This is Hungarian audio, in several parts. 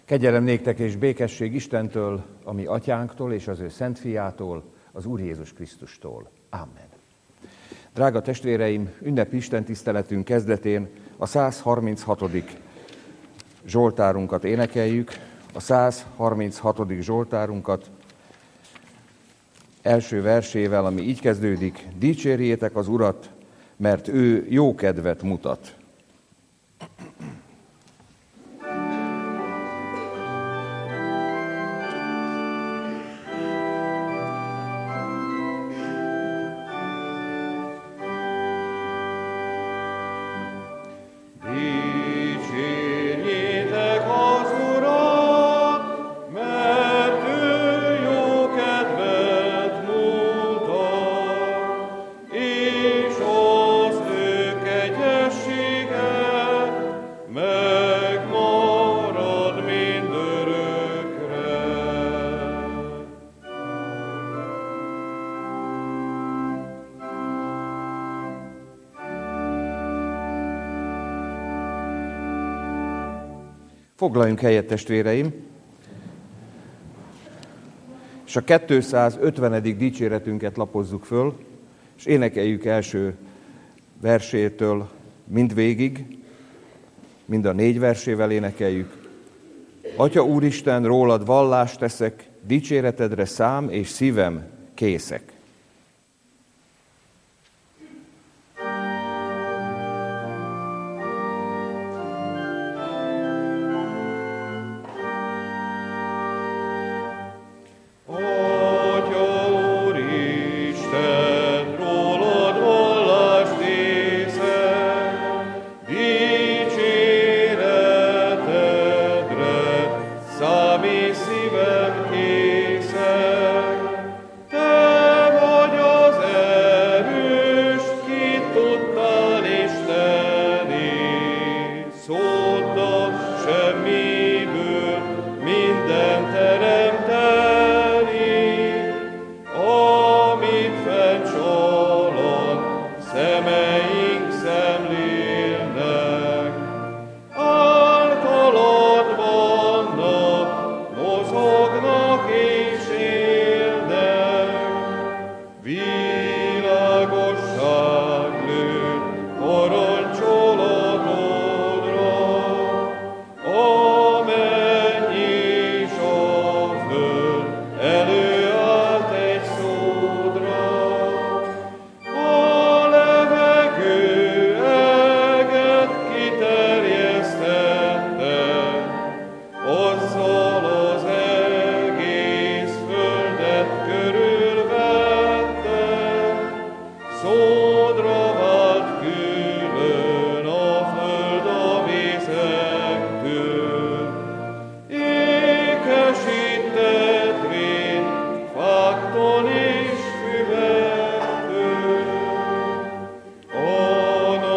Kegyelem néktek és békesség Istentől, a mi atyánktól és az ő szent fiától, az Úr Jézus Krisztustól. Amen. Drága testvéreim, ünnepi istentiszteletünk kezdetén a 136. Zsoltárunkat énekeljük. A 136. Zsoltárunkat első versével, ami így kezdődik: dicsérjétek az Urat, mert ő jó kedvet mutat. Foglaljunk helyet, testvéreim, és a 250. dicséretünket lapozzuk föl, és énekeljük első versétől mindvégig, mind a 4 versével énekeljük. Atya Úristen, rólad vallást teszek, dicséretedre szám és szívem készek.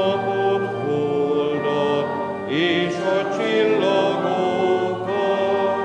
És a csillagokat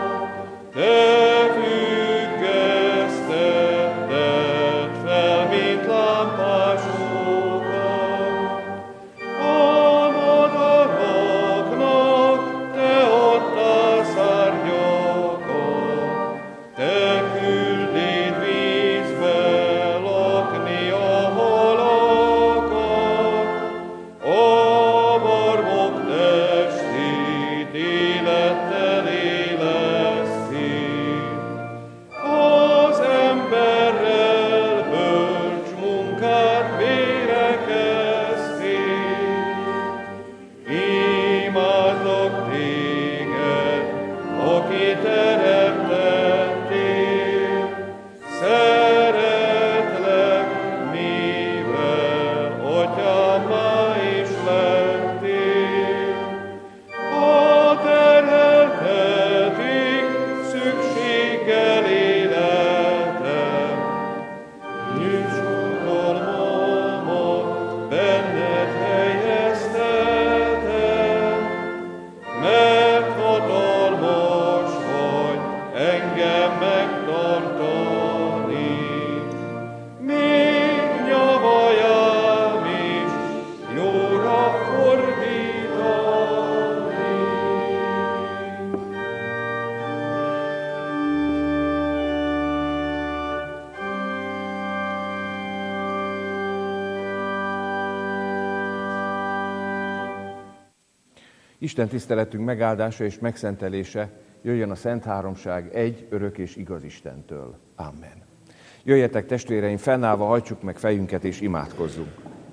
Isten tiszteletünk megáldása és megszentelése jöjjön a Szent Háromság egy, örök és igaz Istentől. Amen. Jöjjetek, testvéreim, fennállva hajtsuk meg fejünket és imádkozzunk.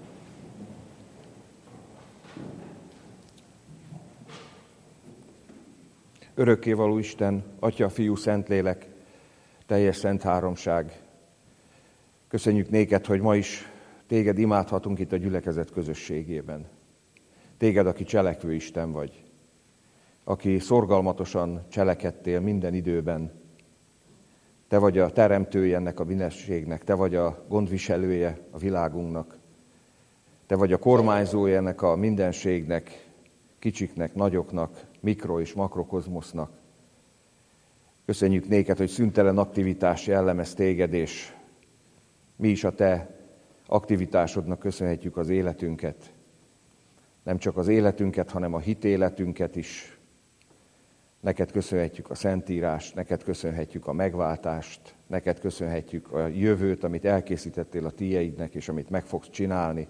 Örökkévaló Isten, Atya, Fiú, Szentlélek, teljes Szent Háromság. Köszönjük néked, hogy ma is téged imádhatunk itt a gyülekezet közösségében. Téged, aki cselekvő Isten vagy, aki szorgalmatosan cselekedtél minden időben. Te vagy a teremtője ennek a mindenségnek, te vagy a gondviselője a világunknak. Te vagy a kormányzója ennek a mindenségnek, kicsiknek, nagyoknak, mikro- és makrokozmosznak. Köszönjük néked, hogy szüntelen aktivitás jellemez téged, és mi is a te aktivitásodnak köszönhetjük az életünket. Nem csak az életünket, hanem a hitéletünket is. Neked köszönhetjük a Szentírást, neked köszönhetjük a megváltást, neked köszönhetjük a jövőt, amit elkészítettél a tieidnek, és amit meg fogsz csinálni.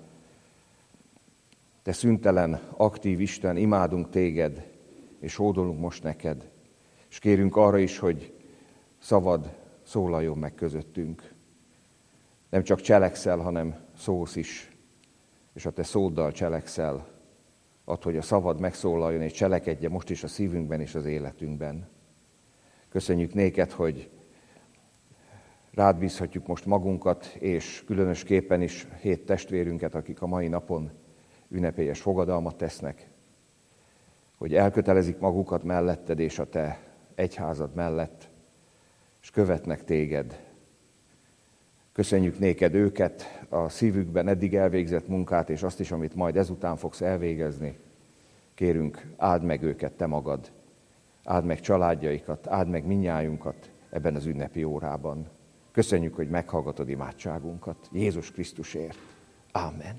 Te szüntelen, aktív Isten, imádunk téged, és hódolunk most neked. És kérünk arra is, hogy szavad szólaljon meg közöttünk. Nem csak cselekszel, hanem szólsz is, és a te szóddal cselekszel. Add, hogy a szavad megszólaljon és cselekedje most is a szívünkben és az életünkben. Köszönjük néked, hogy rád bízhatjuk most magunkat, és különösképpen is 7 testvérünket, akik a mai napon ünnepélyes fogadalmat tesznek, hogy elkötelezik magukat melletted és a te egyházad mellett, és követnek téged. Köszönjük néked őket, a szívükben eddig elvégzett munkát, és azt is, amit majd ezután fogsz elvégezni. Kérünk, áld meg őket te magad, áld meg családjaikat, áld meg mindnyájunkat ebben az ünnepi órában. Köszönjük, hogy meghallgatod imádságunkat Jézus Krisztusért. Ámen.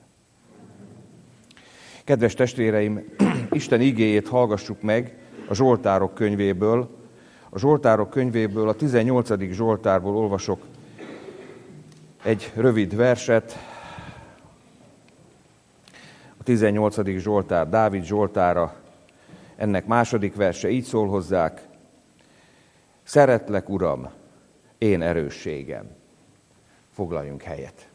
Kedves testvéreim, Isten igéjét hallgassuk meg a Zsoltárok könyvéből. A Zsoltárok könyvéből, a 18. Zsoltárból olvasok egy rövid verset. A 18. Zsoltár, Dávid Zsoltára, ennek második verse így szól hozzák: Szeretlek, Uram, én erősségem. Foglaljunk helyet.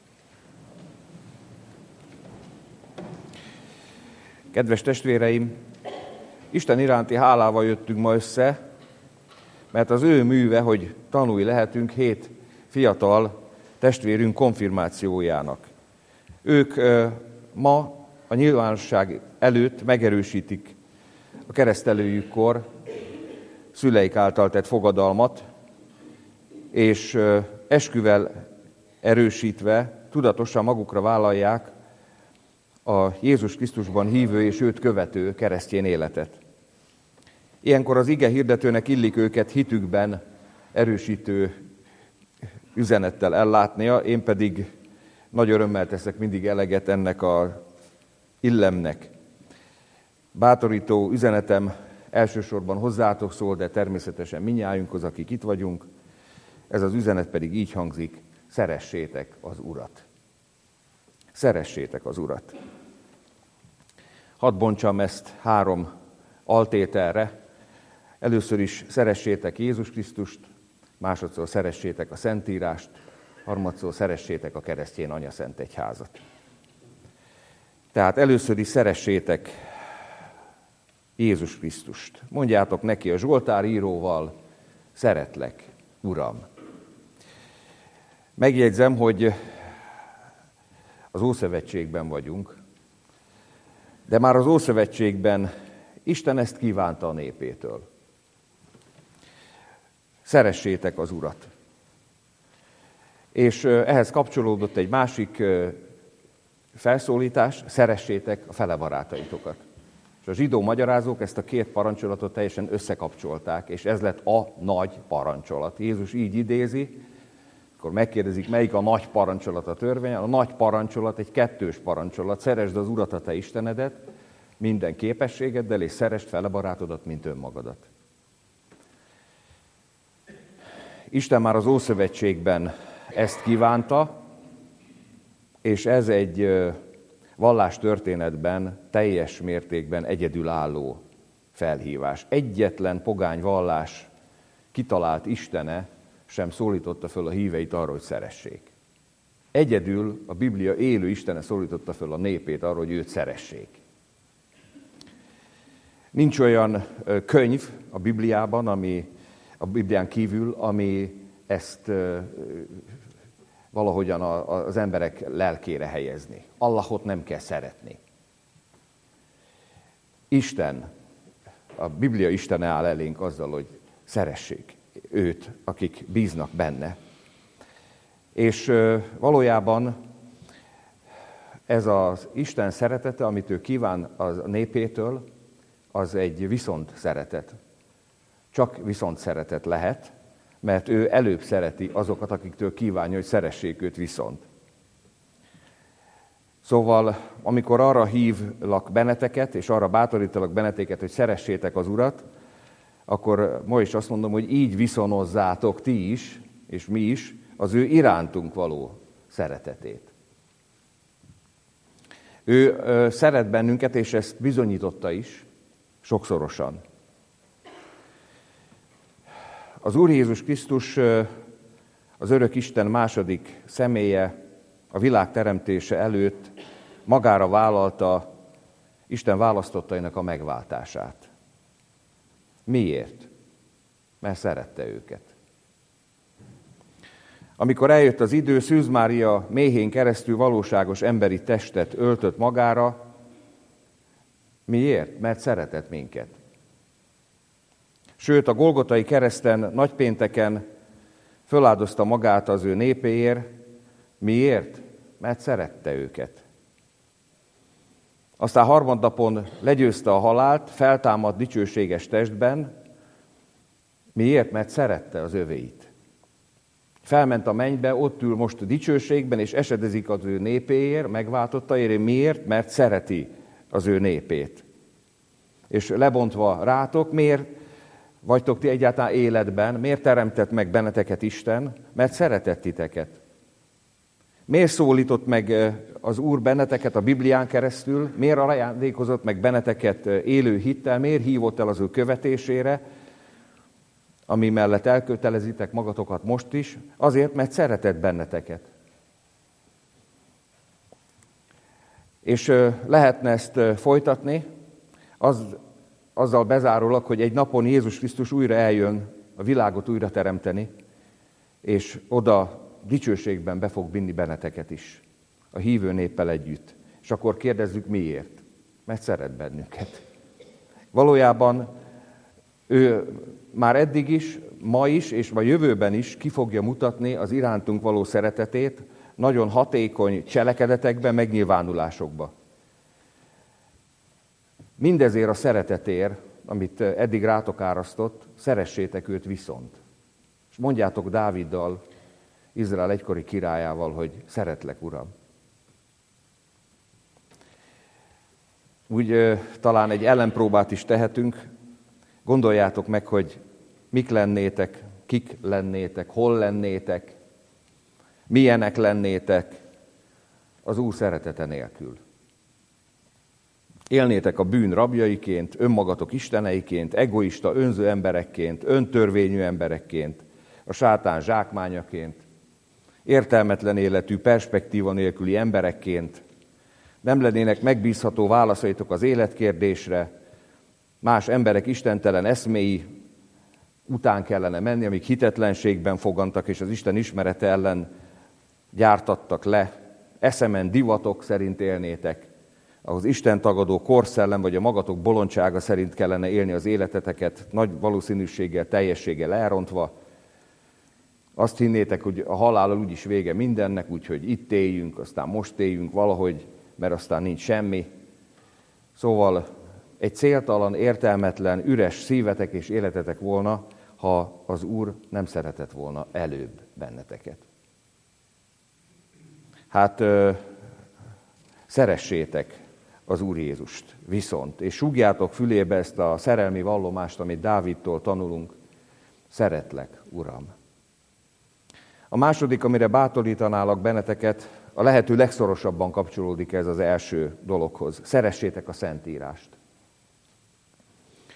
Kedves testvéreim, Isten iránti hálával jöttünk ma össze, mert az ő műve, hogy tanulj lehetünk 7 fiatal testvérünk konfirmációjának. Ők ma a nyilvánosság előtt megerősítik a keresztelőjükkor szüleik által tett fogadalmat, és esküvel erősítve tudatosan magukra vállalják a Jézus Krisztusban hívő és őt követő keresztény életet. Ilyenkor az ige hirdetőnek illik őket hitükben erősítő üzenettel ellátnia, én pedig nagy örömmel teszek mindig eleget ennek az illemnek. Bátorító üzenetem elsősorban hozzátok szól, de természetesen mindnyájunkhoz, akik itt vagyunk. Ez az üzenet pedig így hangzik: szeressétek az Urat. Szeressétek az Urat. Hadd bontsam ezt 3 altételre. Először is szeressétek Jézus Krisztust, másodszor szeressétek a Szentírást, harmadszor szeressétek a keresztény Anyaszent Egyházat. Tehát először is szeressétek Jézus Krisztust. Mondjátok neki a Zsoltár íróval: szeretlek, Uram. Megjegyzem, hogy az Ószövetségben vagyunk, de már az Ószövetségben Isten ezt kívánta a népétől. Szeressétek az Urat. És ehhez kapcsolódott egy másik felszólítás: szeressétek a felebarátaitokat. És a zsidó magyarázók ezt a 2 parancsolatot teljesen összekapcsolták, és ez lett a nagy parancsolat. Jézus így idézi, akkor megkérdezik, melyik a nagy parancsolat a törvényen. A nagy parancsolat egy 2-s parancsolat: szeresd az Urat, a te Istenedet, minden képességeddel, és szeresd felebarátodat, mint önmagadat. Isten már az Ószövetségben ezt kívánta, és ez egy vallástörténetben teljes mértékben egyedülálló felhívás. Egyetlen pogány vallás kitalált istene sem szólította föl a híveit arra, hogy szeressék. Egyedül a Biblia élő istene szólította föl a népét arra, hogy őt szeressék. Nincs olyan könyv a Bibliában, a Biblián kívül, ami ezt valahogyan az emberek lelkére helyezni. Allahot nem kell szeretni. Isten, a Biblia istene áll elénk azzal, hogy szeressék őt, akik bíznak benne. És valójában ez az Isten szeretete, amit ő kíván a népétől, az egy viszont szeretet. Csak viszont szeretet lehet, mert ő előbb szereti azokat, akiktől kívánja, hogy szeressék őt viszont. Szóval, amikor arra hívlak benneteket, és arra bátorítalak benneteket, hogy szeressétek az Urat, akkor ma is azt mondom, hogy így viszonozzátok ti is, és mi is, az ő irántunk való szeretetét. Ő szeret bennünket, és ezt bizonyította is, sokszorosan. Az Úr Jézus Krisztus, az örök Isten második személye, a világ teremtése előtt magára vállalta Isten választottainak a megváltását. Miért? Mert szerette őket. Amikor eljött az idő, Szűz Mária méhén keresztül valóságos emberi testet öltött magára. Miért? Mert szeretett minket. Sőt, a Golgotai kereszten nagypénteken föláldozta magát az ő népéért. Miért? Mert szerette őket. Aztán harmadnapon legyőzte a halált, feltámadt dicsőséges testben. Miért? Mert szerette az övéit. Felment a mennybe, ott ül most a dicsőségben, és esedezik az ő népéért, megváltotta éré. Miért? Mert szereti az ő népét. És lebontva rátok, miért vagytok ti egyáltalán életben? Miért teremtett meg benneteket Isten? Mert szeretett titeket. Miért szólított meg az Úr benneteket a Biblián keresztül? Miért ajándékozott meg benneteket élő hittel? Miért hívott el az ő követésére, ami mellett elkötelezitek magatokat most is? Azért, mert szeretett benneteket. És lehetne ezt folytatni, azzal bezárólag, hogy egy napon Jézus Krisztus újra eljön a világot újra teremteni, és oda dicsőségben be fog vinni benneteket is, a hívő néppel együtt. És akkor kérdezzük, miért? Mert szeret bennünket. Valójában ő már eddig is, ma is, és a jövőben is ki fogja mutatni az irántunk való szeretetét nagyon hatékony cselekedetekben, megnyilvánulásokba. Mindezért a szeretetért, amit eddig rátok árasztott, szeressétek őt viszont. És mondjátok Dáviddal, Izrael egykori királyával, hogy szeretlek, Uram. Úgy talán egy ellenpróbát is tehetünk. Gondoljátok meg, hogy mik lennétek, kik lennétek, hol lennétek, milyenek lennétek az Úr szeretete nélkül. Élnétek a bűn rabjaiként, önmagatok isteneiként, egoista, önző emberekként, öntörvényű emberekként, a sátán zsákmányaként, értelmetlen életű, perspektíva nélküli emberekként, nem lennének megbízható válaszaitok az életkérdésre, más emberek istentelen eszméi után kellene menni, amik hitetlenségben fogantak, és az Isten ismerete ellen gyártattak le, eszemen divatok szerint élnétek, az Isten tagadó korszellem, vagy a magatok bolondsága szerint kellene élni az életeteket, nagy valószínűséggel, teljességgel elrontva. Azt hinnétek, hogy a halállal úgyis vége mindennek, úgyhogy itt éljünk, aztán most éljünk valahogy, mert aztán nincs semmi. Szóval egy céltalan, értelmetlen, üres szívetek és életetek volna, ha az Úr nem szeretett volna előbb benneteket. Hát szeressétek az Úr Jézust viszont, és súgjátok fülébe ezt a szerelmi vallomást, amit Dávidtól tanulunk. Szeretlek, Uram. A második, amire bátorítanálak benneteket, a lehető legszorosabban kapcsolódik ez az első dologhoz. Szeressétek a Szentírást.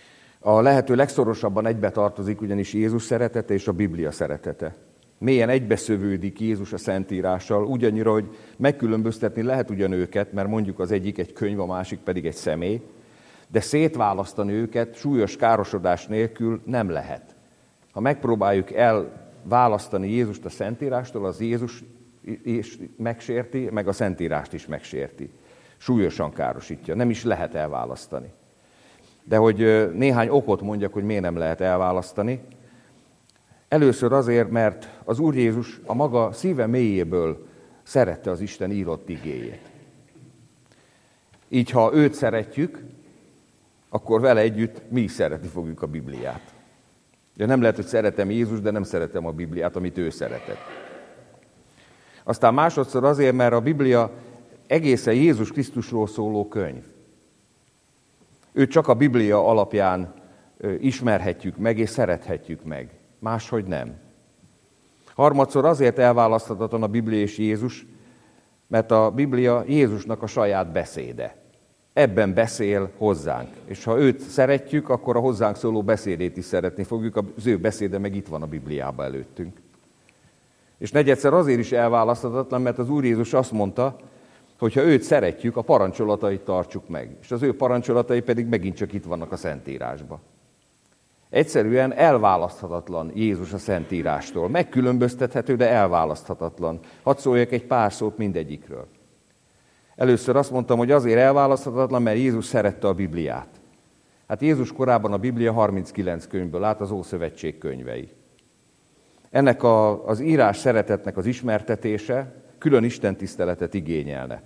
A lehető legszorosabban egybe tartozik ugyanis Jézus szeretete és a Biblia szeretete. Mélyen egybeszövődik Jézus a Szentírással, ugyannyira, hogy megkülönböztetni lehet ugyan őket, mert mondjuk az egyik egy könyv, a másik pedig egy személy, de szétválasztani őket súlyos károsodás nélkül nem lehet. Ha megpróbáljuk elválasztani Jézust a Szentírástól, az Jézus is megsérti, meg a Szentírást is megsérti. Súlyosan károsítja, nem is lehet elválasztani. De hogy néhány okot mondjak, hogy miért nem lehet elválasztani. Először azért, mert az Úr Jézus a maga szíve mélyéből szerette az Isten írott igéjét. Így, ha őt szeretjük, akkor vele együtt mi is szeretni fogjuk a Bibliát. De nem lehet, hogy szeretem Jézus, de nem szeretem a Bibliát, amit ő szeretett. Aztán másodszor azért, mert a Biblia egészen Jézus Krisztusról szóló könyv. Őt csak a Biblia alapján ismerhetjük meg és szerethetjük meg. Máshogy nem. Harmadszor azért elválaszthatatlan a Biblia és Jézus, mert a Biblia Jézusnak a saját beszéde. Ebben beszél hozzánk. És ha őt szeretjük, akkor a hozzánk szóló beszédét is szeretni fogjuk. Az ő beszéde meg itt van a Bibliában előttünk. És negyedszer azért is elválaszthatatlan, mert az Úr Jézus azt mondta, hogy ha őt szeretjük, a parancsolatait tartsuk meg. És az ő parancsolatai pedig megint csak itt vannak a Szentírásban. Egyszerűen elválaszthatatlan Jézus a Szentírástól. Megkülönböztethető, de elválaszthatatlan. Hadd szóljak egy pár szót mindegyikről. Először azt mondtam, hogy azért elválaszthatatlan, mert Jézus szerette a Bibliát. Hát Jézus korában a Biblia 39 könyvből állt, az Ószövetség könyvei. Ennek az írás szeretetnek az ismertetése külön istentiszteletet igényelne.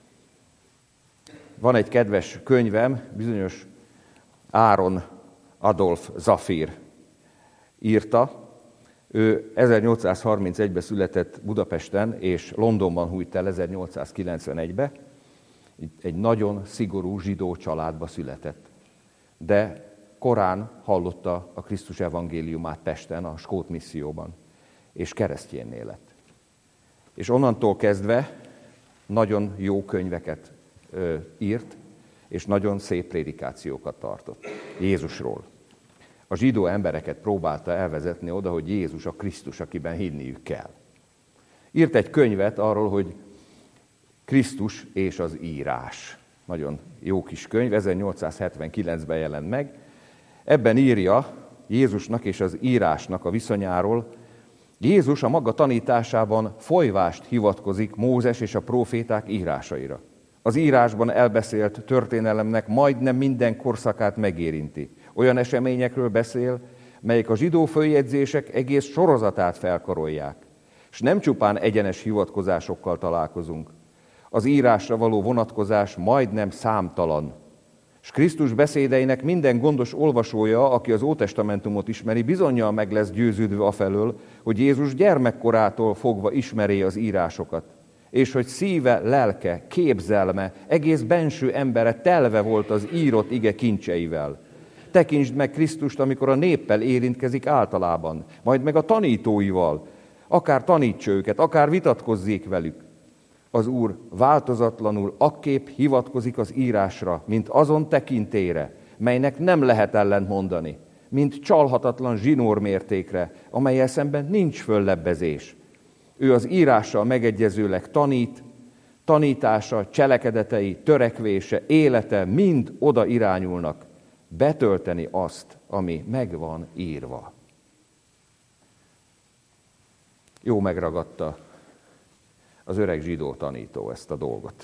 Van egy kedves könyvem, bizonyos Áron Adolf Zafir írta. Ő 1831-ben született Budapesten, és Londonban hunyt el 1891-ben. Egy nagyon szigorú zsidó családba született. De korán hallotta a Krisztus evangéliumát Pesten, a skót misszióban, és keresztjénné lett. És onnantól kezdve nagyon jó könyveket írt, és nagyon szép prédikációkat tartott Jézusról. A zsidó embereket próbálta elvezetni oda, hogy Jézus a Krisztus, akiben hinniük kell. Írt egy könyvet arról, hogy Krisztus és az írás. Nagyon jó kis könyv, 1879-ben jelent meg. Ebben írja Jézusnak és az írásnak a viszonyáról. Jézus a maga tanításában folyvást hivatkozik Mózes és a próféták írásaira. Az írásban elbeszélt történelemnek majdnem minden korszakát megérinti. Olyan eseményekről beszél, melyek a zsidó följegyzések egész sorozatát felkarolják. És nem csupán egyenes hivatkozásokkal találkozunk. Az írásra való vonatkozás majdnem számtalan. És Krisztus beszédeinek minden gondos olvasója, aki az Ótestamentumot ismeri, bizonnyal meg lesz győződve afelől, hogy Jézus gyermekkorától fogva ismeri az írásokat, és hogy szíve, lelke, képzelme, egész benső embere telve volt az írott ige kincseivel. Tekintsd meg Krisztust, amikor a néppel érintkezik általában, majd meg a tanítóival, akár tanítsa őket, akár vitatkozzék velük. Az Úr változatlanul akképp hivatkozik az írásra, mint azon tekintélyre, melynek nem lehet ellent mondani, mint csalhatatlan zsinórmértékre, amellyel szemben nincs föllebbezés. Ő az írással megegyezőleg tanít, tanítása, cselekedetei, törekvése, élete mind oda irányulnak, betölteni azt, ami meg van írva. Jó megragadta az öreg zsidó tanító ezt a dolgot.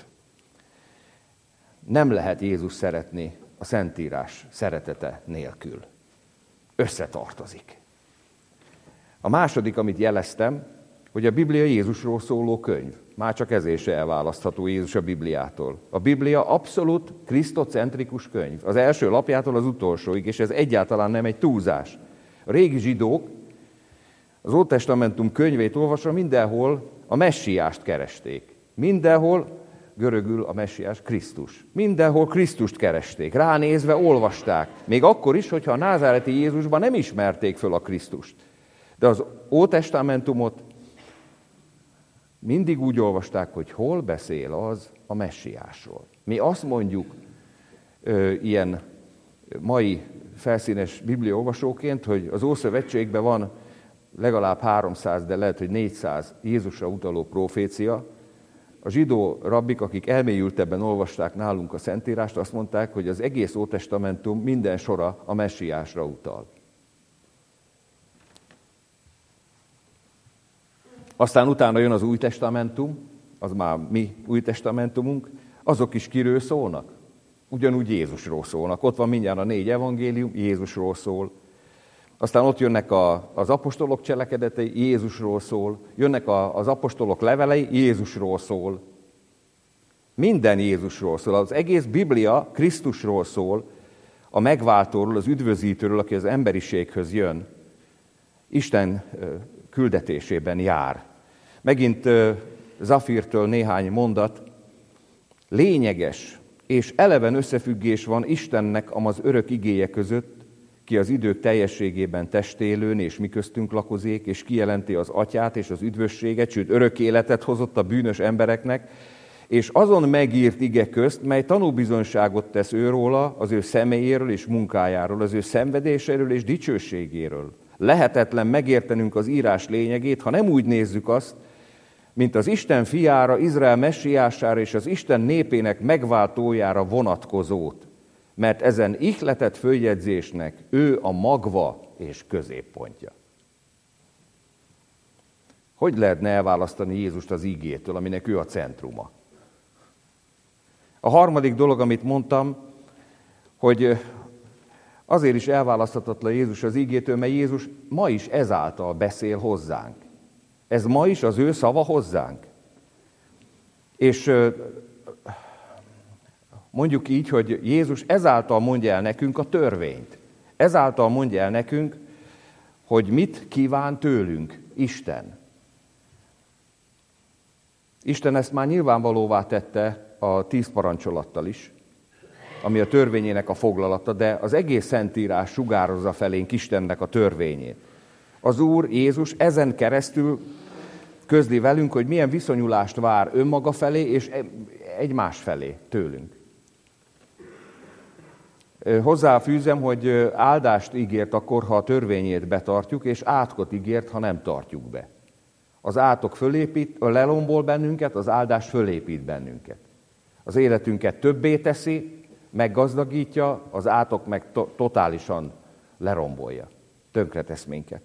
Nem lehet Jézus szeretni a Szentírás szeretete nélkül. Összetartozik. A második, amit jeleztem, hogy a Biblia Jézusról szóló könyv. Már csak ezért se elválasztható Jézus a Bibliától. A Biblia abszolút krisztocentrikus könyv. Az első lapjától az utolsóig, és ez egyáltalán nem egy túlzás. A régi zsidók az Ótestamentum könyvét olvasva mindenhol a messiást keresték. Mindenhol, görögül a messiás Krisztus. Mindenhol Krisztust keresték. Ránézve olvasták. Még akkor is, hogyha a názáreti Jézusban nem ismerték föl a Krisztust. De az Ótestamentumot mindig úgy olvasták, hogy hol beszél az a messiásról. Mi azt mondjuk ilyen mai felszínes bibliaolvasóként, hogy az Ószövetségben van legalább 300, de lehet, hogy 400 Jézusra utaló profécia. A zsidó rabbik, akik elmélyültebben olvasták nálunk a Szentírást, azt mondták, hogy az egész Ótestamentum minden sora a messiásra utal. Aztán utána jön az Új Testamentum, az már mi Új Testamentumunk, azok is kiről szólnak? Ugyanúgy Jézusról szólnak. Ott van mindjárt a 4 evangélium, Jézusról szól. Aztán ott jönnek az apostolok cselekedetei, Jézusról szól. Jönnek az apostolok levelei, Jézusról szól. Minden Jézusról szól. Az egész Biblia Krisztusról szól, a megváltóról, az üdvözítőről, aki az emberiséghöz jön. Isten küldetésében jár. Megint Zafirtől néhány mondat. Lényeges és eleven összefüggés van Istennek az örök igéje között, ki az idők teljességében testélőn és mi köztünk lakozék, és kijelenti az atyát és az üdvösséget, sőt örök életet hozott a bűnös embereknek, és azon megírt ige közt, mely tanúbizonyságot tesz őróla, az ő személyéről és munkájáról, az ő szenvedéséről és dicsőségéről. Lehetetlen megértenünk az írás lényegét, ha nem úgy nézzük azt, mint az Isten fiára, Izrael messiására és az Isten népének megváltójára vonatkozót, mert ezen ihletett följegyzésnek ő a magva és középpontja. Hogy lehetne elválasztani Jézust az igétől, aminek ő a centruma? A harmadik dolog, amit mondtam, hogy azért is elválaszthatatlan Jézus az igétől, mert Jézus ma is ezáltal beszél hozzánk. Ez ma is az ő szava hozzánk. És mondjuk így, hogy Jézus ezáltal mondja el nekünk a törvényt. Ezáltal mondja el nekünk, hogy mit kíván tőlünk Isten. Isten ezt már nyilvánvalóvá tette a 10 parancsolattal is, ami a törvényének a foglalata, de az egész Szentírás sugározza felénk Istennek a törvényét. Az Úr Jézus ezen keresztül közli velünk, hogy milyen viszonyulást vár önmaga felé és egymás felé tőlünk. Hozzáfűzem, hogy áldást ígért akkor, ha a törvényét betartjuk, és átkot ígért, ha nem tartjuk be. Az átok lelombol bennünket, az áldás fölépít bennünket. Az életünket többé teszi, meggazdagítja, az átok meg totálisan lerombolja, tönkretesz minket.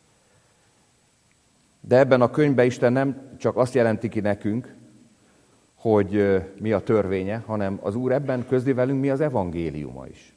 De ebben a könyvben Isten nem csak azt jelenti ki nekünk, hogy mi a hanem az Úr ebben közli velünk, mi az evangéliuma is.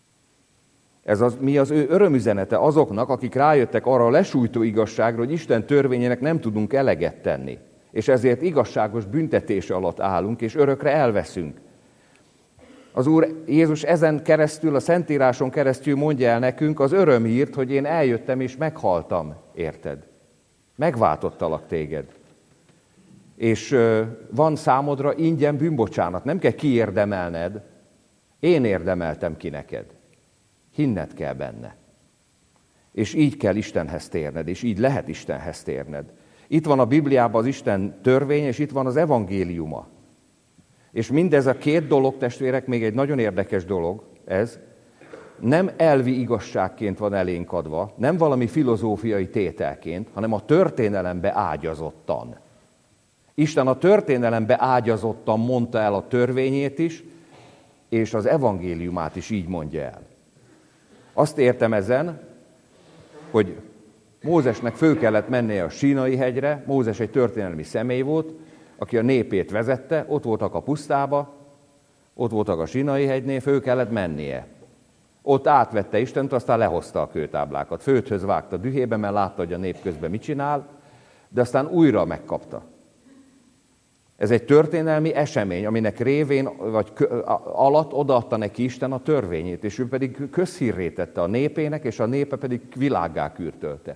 Mi az ő örömüzenete azoknak, akik rájöttek arra a lesújtó igazságra, hogy Isten törvényének nem tudunk eleget tenni, és ezért igazságos büntetése alatt állunk, és örökre elveszünk. Az Úr Jézus ezen keresztül, a Szentíráson keresztül mondja el nekünk az örömhírt, hogy én eljöttem és meghaltam, érted? Megváltottalak téged. És van számodra ingyen bűnbocsánat, nem kell kiérdemelned, én érdemeltem ki neked. Hinned kell benne. És így kell Istenhez térned, és így lehet Istenhez térned. Itt van a Bibliában az Isten törvény, és itt van az evangéliuma. És mindez a 2 dolog, testvérek, még egy nagyon érdekes dolog, ez nem elvi igazságként van elénk adva, nem valami filozófiai tételként, hanem a történelembe ágyazottan. Isten a történelembe ágyazottan mondta el a törvényét is, és az evangéliumát is így mondja el. Azt értem ezen, hogy Mózesnek föl kellett mennie a Sínai hegyre, Mózes egy történelmi személy volt, aki a népét vezette, ott voltak a pusztába, ott voltak a Sínai hegynél, föl kellett mennie. Ott átvette Istent, aztán lehozta a kőtáblákat. Földhöz vágta dühébe, mert látta, hogy a nép közben mit csinál, de aztán újra megkapta. Ez egy történelmi esemény, aminek révén vagy alatt odaadta neki Isten a törvényét, és ő pedig közhírré tette a népének, és a népe pedig világgá kürtölte.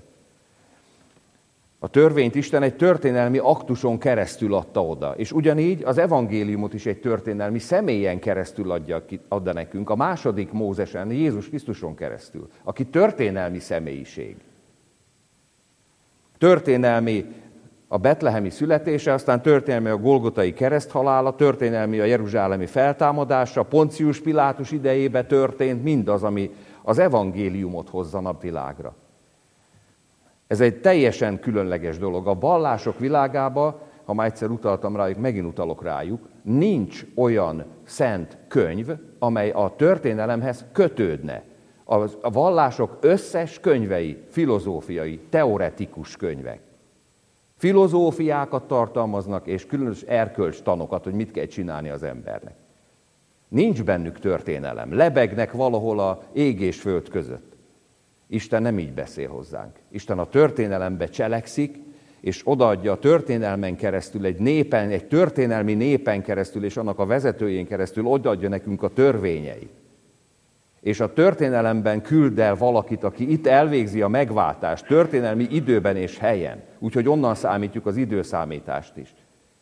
A törvényt Isten egy történelmi aktuson keresztül adta oda, és ugyanígy az evangéliumot is egy történelmi személyen keresztül adja nekünk, a második Mózesen, Jézus Krisztuson keresztül, aki történelmi személyiség. Történelmi a betlehemi születése, aztán történelmi a golgotai kereszthalála, történelmi a jeruzsálemi feltámadása, Poncius Pilátus idejében történt mindaz, az evangéliumot hozza napvilágra. Ez egy teljesen különleges dolog. A vallások világában, ha már egyszer utaltam rájuk, megint utalok rájuk, nincs olyan szent könyv, amely a történelemhez kötődne. A vallások összes könyvei filozófiai, teoretikus könyvek. Filozófiákat tartalmaznak, és különös erkölcstanokat, hogy mit kell csinálni az embernek. Nincs bennük történelem, lebegnek valahol a ég és föld között. Isten nem így beszél hozzánk. Isten a történelembe cselekszik, és odaadja a történelmen keresztül egy történelmi népen keresztül, és annak a vezetőjén keresztül odaadja nekünk a törvényeit. És a történelemben küld el valakit, aki itt elvégzi a megváltást, történelmi időben és helyen. Úgyhogy onnan számítjuk az időszámítást is.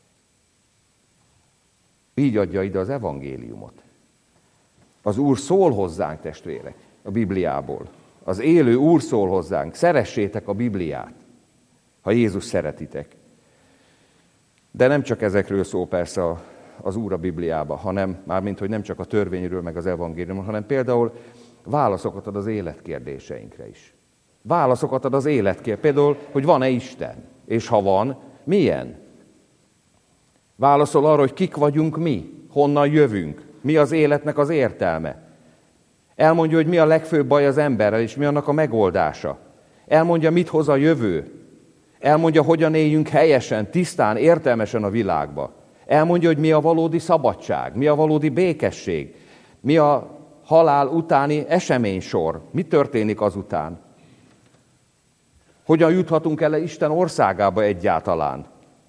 Így adja ide az evangéliumot. Az Úr szól hozzánk, testvérek, a Bibliából. Az élő Úr szól hozzánk. Szeressétek a Bibliát, ha Jézus szeretitek. De nem csak ezekről szól persze az Úr a Bibliába, hanem mármint, hogy nem csak a törvényről, meg az evangéliumról, hanem például válaszokat ad az életkérdéseinkre is. Válaszokat ad az életkérdéseinkre. Például, hogy van-e Isten? És ha van, milyen? Válaszol arra, hogy kik vagyunk mi, honnan jövünk, mi az életnek az értelme. Elmondja, hogy mi a legfőbb baj az emberrel, és mi annak a megoldása. Elmondja, mit hoz a jövő. Elmondja, hogyan éljünk helyesen, tisztán, értelmesen a világba. Elmondja, hogy mi a valódi szabadság, mi a valódi békesség, mi a halál utáni eseménysor, mi történik azután. Hogyan juthatunk el Isten országába egyáltalán.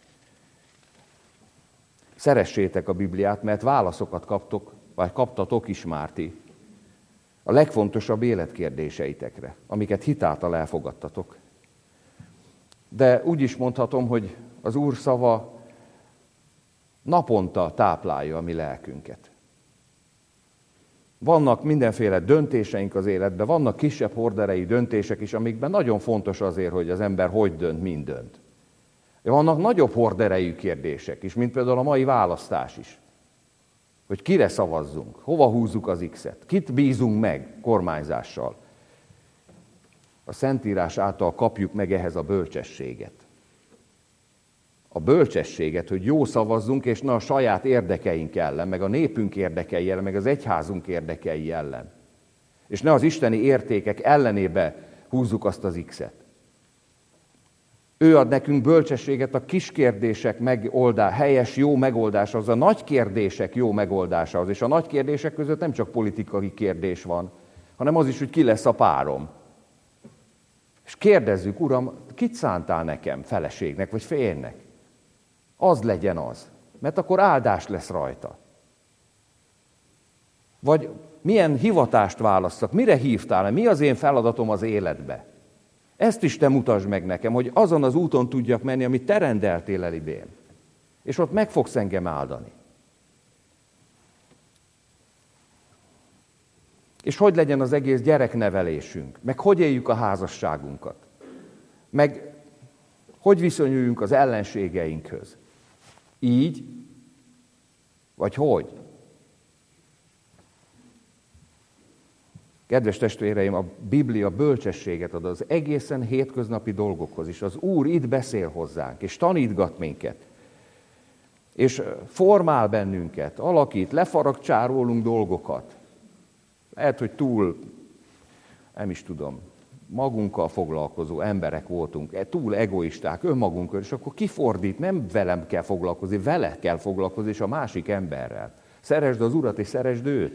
Szeressétek a Bibliát, mert válaszokat kaptatok is már ti. A legfontosabb életkérdéseitekre, amiket hitáltal elfogadtatok. De úgy is mondhatom, hogy az Úr szava naponta táplálja a mi lelkünket. Vannak mindenféle döntéseink az életben, vannak kisebb horderejű döntések is, amikben nagyon fontos azért, hogy az ember hogy dönt, mind dönt. De vannak nagyobb horderejű kérdések is, mint például a mai választás is. Hogy kire szavazzunk, hova húzzuk az X-et, kit bízunk meg kormányzással. A Szentírás által kapjuk meg ehhez a bölcsességet. A bölcsességet, hogy jó szavazzunk, és ne a saját érdekeink ellen, meg a népünk érdekei ellen, meg az egyházunk érdekei ellen. És ne az isteni értékek ellenébe húzzuk azt az X-et. Ő ad nekünk bölcsességet a kis kérdések helyes, jó megoldásához, a nagy kérdések jó megoldásához. És a nagy kérdések között nem csak politikai kérdés van, hanem az is, hogy ki lesz a párom. És kérdezzük, Uram, kit szántál nekem, feleségnek vagy férjnek? Az legyen az, mert akkor áldás lesz rajta. Vagy milyen hivatást válasszak, mire hívtál, mi az én feladatom az életbe? Ezt is te mutasd meg nekem, hogy azon az úton tudjak menni, amit te rendeltél el idén. És ott meg fogsz engem áldani. És hogy legyen az egész gyereknevelésünk, meg hogy éljük a házasságunkat, meg hogy viszonyuljunk az ellenségeinkhöz. Így, vagy hogy? Kedves testvéreim, a Biblia bölcsességet ad az egészen hétköznapi dolgokhoz is. Az Úr itt beszél hozzánk, és tanítgat minket, és formál bennünket, alakít, lefaragcsál rólunk dolgokat. Lehet, hogy túl, nem is tudom, magunkkal foglalkozó emberek voltunk, túl egoisták, önmagunkról, és akkor kifordít, nem velem kell foglalkozni, vele kell foglalkozni, és a másik emberrel. Szeresd az Urat, és szeresd őt.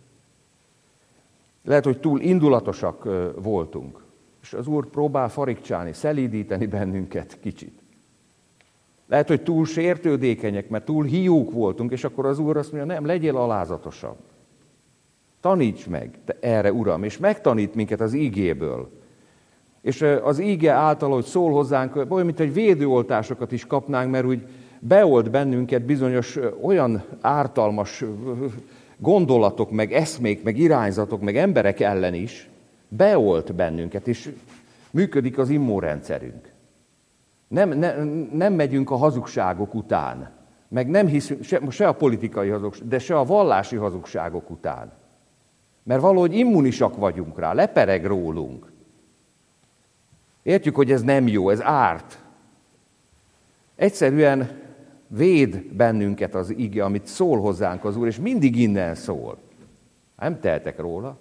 Lehet, hogy túl indulatosak voltunk, és az Úr próbál farigcsálni, szelídíteni bennünket kicsit. Lehet, hogy túl sértődékenyek, mert túl hiúk voltunk, és akkor az Úr azt mondja, nem, legyél alázatosabb. Taníts meg erre, Uram, és megtanít minket az ígéből. És az íge által, hogy szól hozzánk, olyan, mint egy védőoltásokat is kapnánk, mert úgy beolt bennünket bizonyos olyan ártalmas gondolatok, meg eszmék, meg irányzatok, meg emberek ellen is, beolt bennünket, és működik az immunrendszerünk. Nem megyünk a hazugságok után, meg nem hiszünk se a politikai hazugságok, de se a vallási hazugságok után. Mert valahogy immunisak vagyunk rá, lepereg rólunk. Értjük, hogy ez nem jó, ez árt. Egyszerűen véd bennünket az ige, amit szól hozzánk az Úr, és mindig innen szól. Nem tehetek róla.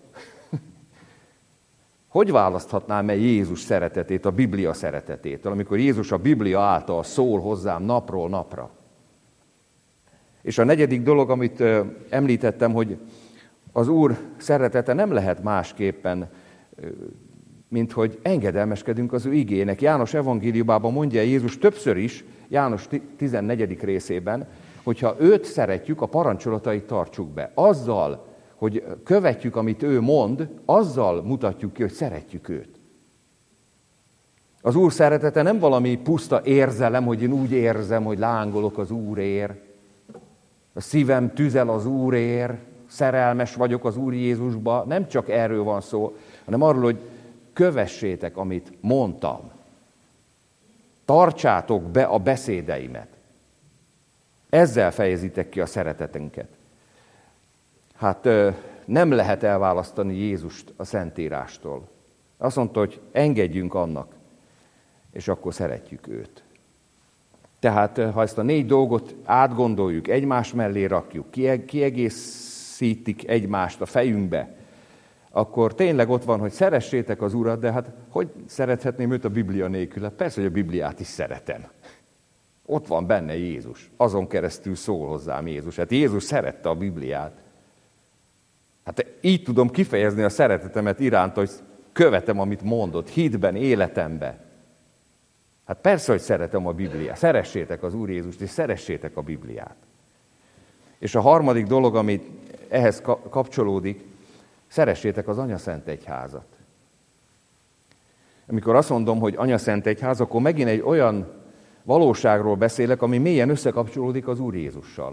Hogy választhatnám el Jézus szeretetét a Biblia szeretetétől, amikor Jézus a Biblia által szól hozzám napról napra? És a negyedik dolog, amit említettem, hogy az Úr szeretete nem lehet másképpen, mint hogy engedelmeskedünk az ő igének. János evangéliumában mondja Jézus többször is, János 14. részében, hogyha őt szeretjük, a parancsolatait tartsuk be. Azzal, hogy követjük, amit ő mond, azzal mutatjuk ki, hogy szeretjük őt. Az Úr szeretete nem valami puszta érzelem, hogy én úgy érzem, hogy lángolok az Úrért, a szívem tüzel az Úrért, szerelmes vagyok az Úr Jézusba. Nem csak erről van szó, hanem arról, hogy kövessétek, amit mondtam. Tartsátok be a beszédeimet. Ezzel fejezitek ki a szeretetünket. Hát nem lehet elválasztani Jézust a Szentírástól. Azt mondta, hogy engedjünk annak, és akkor szeretjük őt. Tehát, ha ezt a 4 dolgot átgondoljuk, egymás mellé rakjuk, kiegészítik egymást a fejünkbe, akkor tényleg ott van, hogy szeressétek az Urat, de hát hogy szerethetném őt a Biblia nélkül? Hát persze, hogy a Bibliát is szeretem. Ott van benne Jézus. Azon keresztül szól hozzám Jézus. Hát Jézus szerette a Bibliát. Hát így tudom kifejezni a szeretetemet iránta, hogy követem, amit mondott, hitben, életemben. Hát persze, hogy szeretem a Bibliát. Szeressétek az Úr Jézust, és szeressétek a Bibliát. És a harmadik dolog, ami ehhez kapcsolódik, szeressétek az Anyaszent Egyházat. Amikor azt mondom, hogy Anyaszent Egyház, akkor megint egy olyan valóságról beszélek, ami mélyen összekapcsolódik az Úr Jézussal.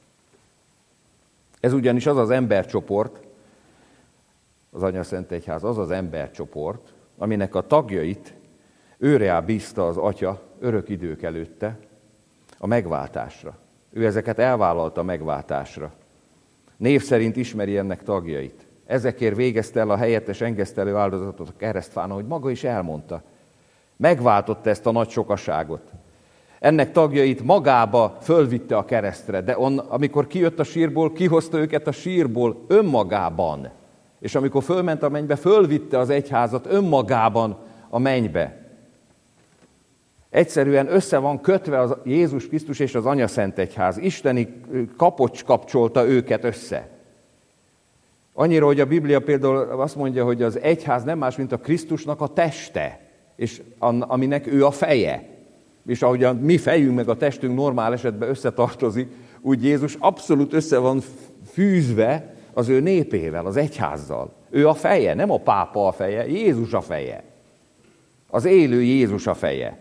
Ez ugyanis az az embercsoport, az Anyaszent Egyház az az embercsoport, aminek a tagjait őreá bízta az Atya örök idők előtte a megváltásra. Ő ezeket elvállalta a megváltásra. Név szerint ismeri ennek tagjait. Ezekért végezte el a helyettes engesztelő áldozatot a keresztfán, ahogy maga is elmondta. Megváltotta ezt a nagy sokaságot. Ennek tagjait magába fölvitte a keresztre, de amikor kijött a sírból, kihozta őket a sírból önmagában. És amikor fölment a mennybe, fölvitte az egyházat önmagában a mennybe. Egyszerűen össze van kötve az Jézus Krisztus és az Anyaszent Egyház. Isteni kapocs kapcsolta őket össze. Annyira, hogy a Biblia például azt mondja, hogy az egyház nem más, mint a Krisztusnak a teste, és aminek ő a feje. És ahogy a mi fejünk meg a testünk normál esetben összetartozik, úgy Jézus abszolút össze van fűzve az ő népével, az egyházzal. Ő a feje, nem a pápa a feje, Jézus a feje. Az élő Jézus a feje.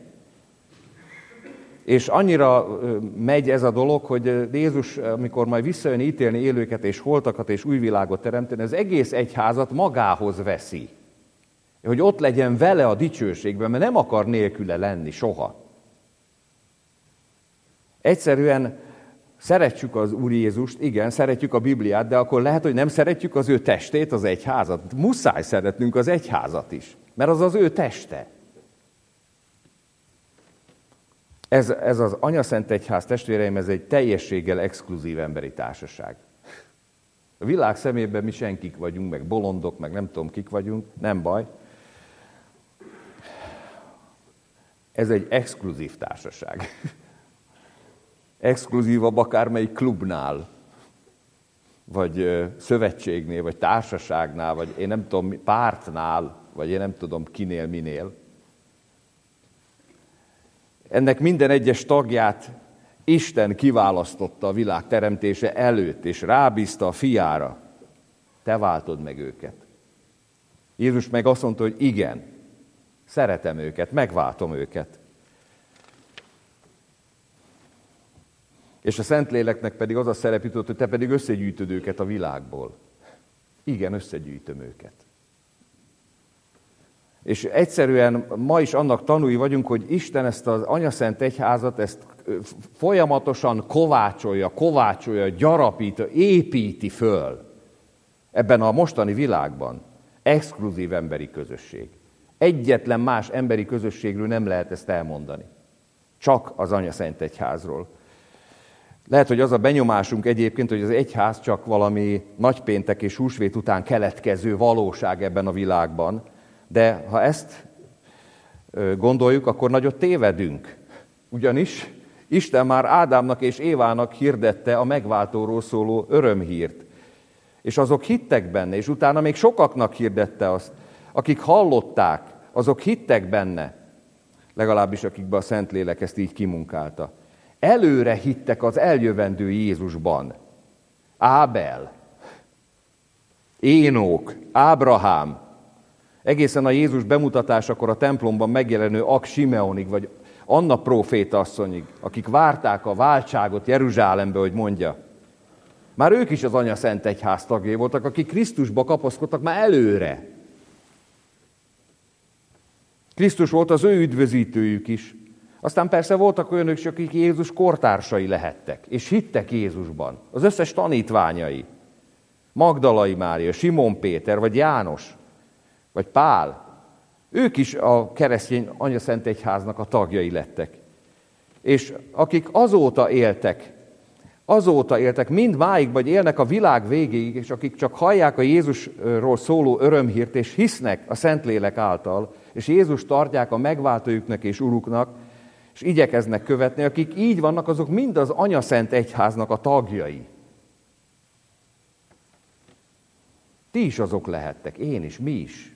És annyira megy ez a dolog, hogy Jézus, amikor majd visszajön ítélni élőket és holtakat és új világot teremteni, az egész egyházat magához veszi. Hogy ott legyen vele a dicsőségben, mert nem akar nélküle lenni soha. Egyszerűen szeretjük az Úr Jézust, igen, szeretjük a Bibliát, de akkor lehet, hogy nem szeretjük az ő testét, az egyházat. Muszáj szeretnünk az egyházat is, mert az az ő teste. Ez az Anyaszent Egyház, testvéreim, ez egy teljességgel exkluzív emberi társaság. A világ szemében mi senkik vagyunk, meg bolondok, meg nem tudom kik vagyunk, nem baj. Ez egy exkluzív társaság. Exkluzívabb akármelyik klubnál, vagy szövetségnél, vagy társaságnál, vagy én nem tudom, pártnál, vagy én nem tudom kinél, minél. Ennek minden egyes tagját Isten kiválasztotta a világ teremtése előtt, és rábízta a fiára. Te váltod meg őket. Jézus meg azt mondta, hogy igen, szeretem őket, megváltom őket. És a Szentléleknek pedig az a szerep jutott, hogy te pedig összegyűjtöd őket a világból. Igen, összegyűjtöm őket. És egyszerűen ma is annak tanúi vagyunk, hogy Isten ezt az Anyaszent Egyházat, ezt folyamatosan kovácsolja, gyarapítja, építi föl. Ebben a mostani világban exkluzív emberi közösség. Egyetlen más emberi közösségről nem lehet ezt elmondani. Csak az Anyaszentegyházról. Lehet, hogy az a benyomásunk egyébként, hogy az egyház csak valami nagypéntek és húsvét után keletkező valóság ebben a világban, de ha ezt gondoljuk, akkor nagyot tévedünk. Ugyanis Isten már Ádámnak és Évának hirdette a megváltóról szóló örömhírt. És azok hittek benne, és utána még sokaknak hirdette azt. Akik hallották, azok hittek benne. Legalábbis akikben a Szentlélek ezt így kimunkálta. Előre hittek az eljövendő Jézusban. Ábel, Énok, Ábrahám, egészen a Jézus bemutatásakor a templomban megjelenő Simeonig, vagy Anna próféta asszonyig, akik várták a váltságot Jeruzsálembe, hogy mondja. Már ők is az Anyaszentegyház tagjai voltak, akik Krisztusba kapaszkodtak már előre. Krisztus volt az ő üdvözítőjük is. Aztán persze voltak olyanok is, akik Jézus kortársai lehettek, és hittek Jézusban. Az összes tanítványai. Magdalai Mária, Simon Péter, vagy János, vagy Pál. Ők is a keresztény Anyaszentegyháznak a tagjai lettek. És akik azóta éltek, mind máig, vagy élnek a világ végéig, és akik csak hallják a Jézusról szóló örömhírt, és hisznek a Szentlélek által, és Jézust tartják a megváltójuknak és uruknak, és igyekeznek követni, akik így vannak, azok mind az Anyaszentegyháznak a tagjai. Ti is azok lehettek, én is, mi is.